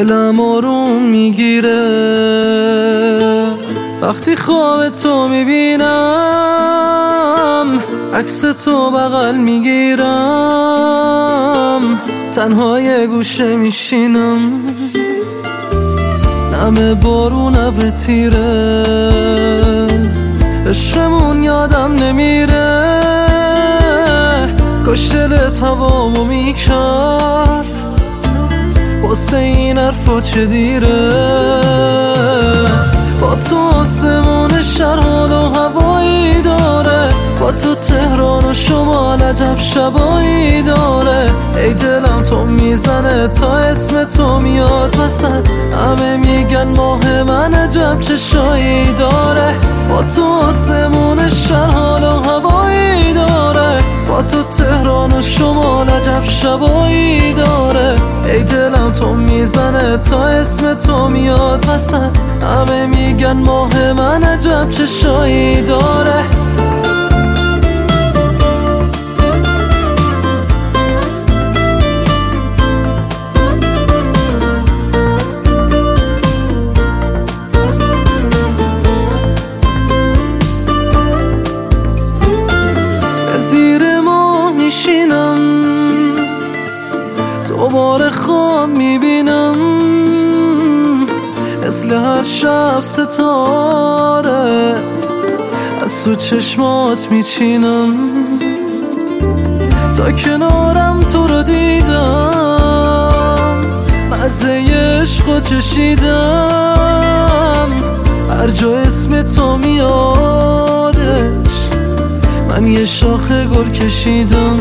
دلم آروم میگیره وقتی خواب تو میبینم، عکس تو بغل میگیرم، تنها یه گوشه میشینم، نم بارون ابر تیره، عشقمون یادم نمیره، کاش دلت هوامو میکرد، واسه این حرفا چه دیره. با تو آسمون شهر حال و هوایی داره، با تو تهران و شمال عجب شبایی داره، ای دلم تو میزنه تا اسم تو میاد وسط، همه میگن ماه من عجب چشایی داره. با تو آسمون شهر حال و هوایی داره، با تو تهران و شمال عجب شبایی داره، ای دلم تو میزنه تا اسم تو میاد وسط، همه میگن ماه من عجب چشایی داره. زیر ما میشینم، دوباره خواب میبینم، مثل هر شب ستاره از تو چشمات میچینم، تا کنارم تو رو دیدم، مزه عشقو چشیدم، هر جا اسم تو میادش من یه شاخه گل کشیدم.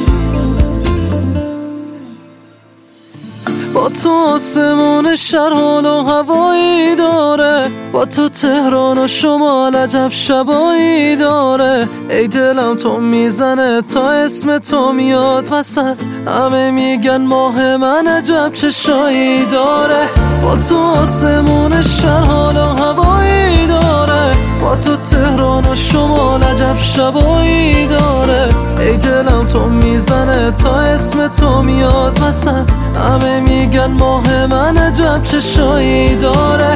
با تو آسمون شهر حال و هوایی داره، با تو تهران و شمال عجب شبایی داره، ای دلم تو میزنه تا اسم تو میاد وسط، همه میگن ماه من عجب چشایی داره. با تو آسمون شهر حال و هوایی داره، با تو تهران و شمال عجب شبایی داره، ای دلم تو میزنه تا اسم تو میاد وسط، همه میگن ماه من عجب چشایی داره.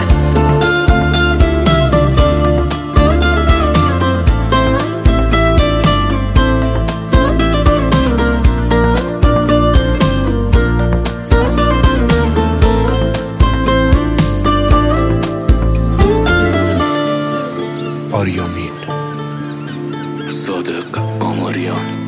آریامین صادق آماریان.